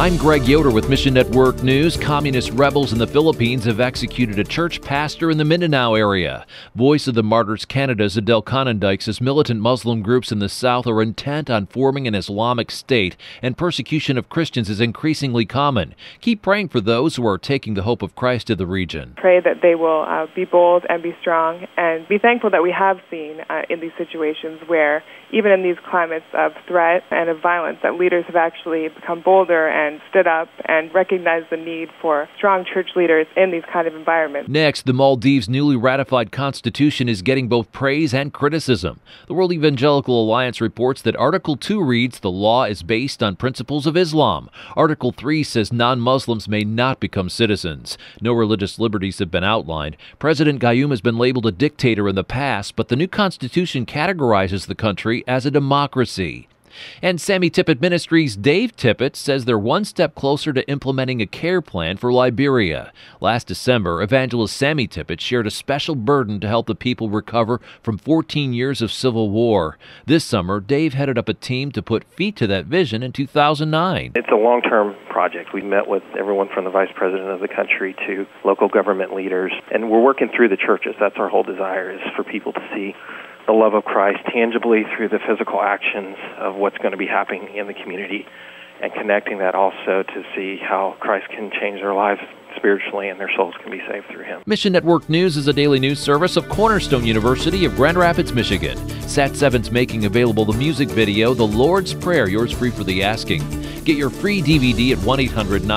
I'm Greg Yoder with Mission Network News. Communist rebels in the Philippines have executed a church pastor in the Mindanao area. Voice of the Martyrs Canada's Adele Conandike says militant Muslim groups in the south are intent on forming an Islamic state, and persecution of Christians is increasingly common. Keep praying for those who are taking the hope of Christ to the region. Pray that they will be bold and be strong, and be thankful that we have seen in these situations where, even in these climates of threat and of violence, that leaders have actually become bolder and stood up and recognized the need for strong church leaders in these kind of environments. Next, the Maldives' newly ratified constitution is getting both praise and criticism. The World Evangelical Alliance reports that Article 2 reads the law is based on principles of Islam. Article 3 says non-Muslims may not become citizens. No religious liberties have been outlined. President Gayoom has been labeled a dictator in the past, but the new constitution categorizes the country as a democracy. And Sammy Tippett Ministries' Dave Tippett says they're one step closer to implementing a care plan for Liberia. Last December, evangelist Sammy Tippett shared a special burden to help the people recover from 14 years of civil war. This summer, Dave headed up a team to put feet to that vision in 2009. It's a long-term project. We met with everyone from the vice president of the country to local government leaders, and we're working through the churches. That's our whole desire, is for people to see the love of Christ tangibly through the physical actions of what's going to be happening in the community, and connecting that also to see how Christ can change their lives spiritually and their souls can be saved through Him. Mission Network News is a daily news service of Cornerstone University of Grand Rapids, Michigan. Sat 7's making available the music video, The Lord's Prayer, yours free for the asking. Get your free DVD at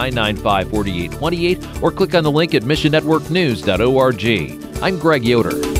1-800-995-4828 or click on the link at missionnetworknews.org. I'm Greg Yoder.